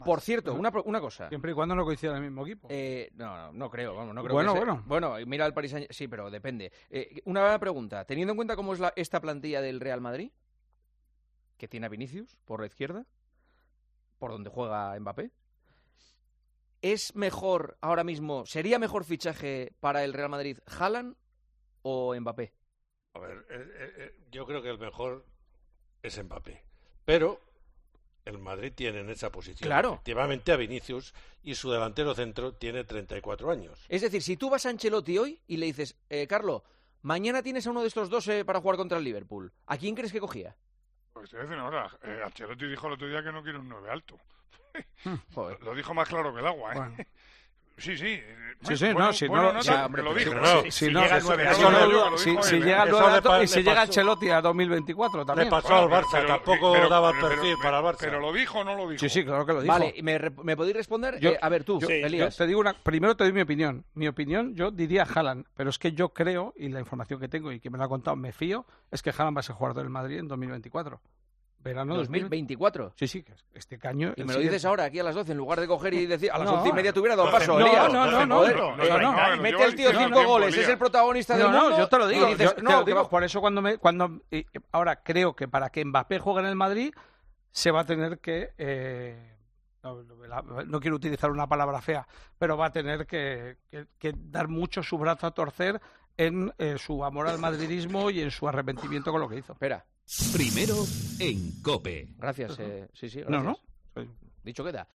Por cierto, una cosa. Siempre y cuando no coincida en el mismo equipo. No creo, vamos, no creo Bueno, que bueno. Bueno, mira el Paris Saint-Germain, sí, pero depende. Una pregunta, teniendo en cuenta cómo es esta plantilla del Real Madrid, que tiene a Vinicius por la izquierda, por donde juega Mbappé, ¿es mejor ahora mismo, sería mejor fichaje para el Real Madrid Haaland o Mbappé? A ver, yo creo que el mejor es Mbappé, pero el Madrid tiene en esa posición efectivamente a Vinicius y su delantero centro tiene 34 años. Es decir, si tú vas a Ancelotti hoy y le dices, Carlo, mañana tienes a uno de estos dos para jugar contra el Liverpool, ¿a quién crees que cogía? Pues te voy a decir una hora. Ancelotti dijo el otro día que no quiere un 9 alto. Joder. Lo dijo más claro que el agua, ¿eh? Bueno. Sí, sí. Sí, Lo dijo. Si llega el 9 si llega el 9 y si llega Ancelotti a 2024 también. Le pasó al Barça, tampoco daba el perfil para el Barça. ¿Pero lo dijo o no lo dijo? Sí, claro que lo dijo. Vale, ¿me podéis responder? A ver, tú, Elías. Yo te digo primero te doy mi opinión. Mi opinión, yo diría Haaland, pero es que yo creo, y la información que tengo y que me lo ha contado, me fío, es que Haaland va a ser jugador del Madrid en 2024. Verano 2024. Sí, que este año. Y me lo dices ahora, aquí a las 12, en lugar de coger y decir a las 11:30 te hubiera dado paso. No. Mete al tío 5 goles, es el protagonista del mundo. No, yo te lo digo. Dices, por eso ahora creo que para que Mbappé juegue en el Madrid se va a tener que no quiero utilizar una palabra fea, pero va a tener que dar mucho su brazo a torcer en su amor al madridismo y en su arrepentimiento con lo que hizo. Espera. Primero en COPE. Gracias, sí, gracias. No. Dicho queda.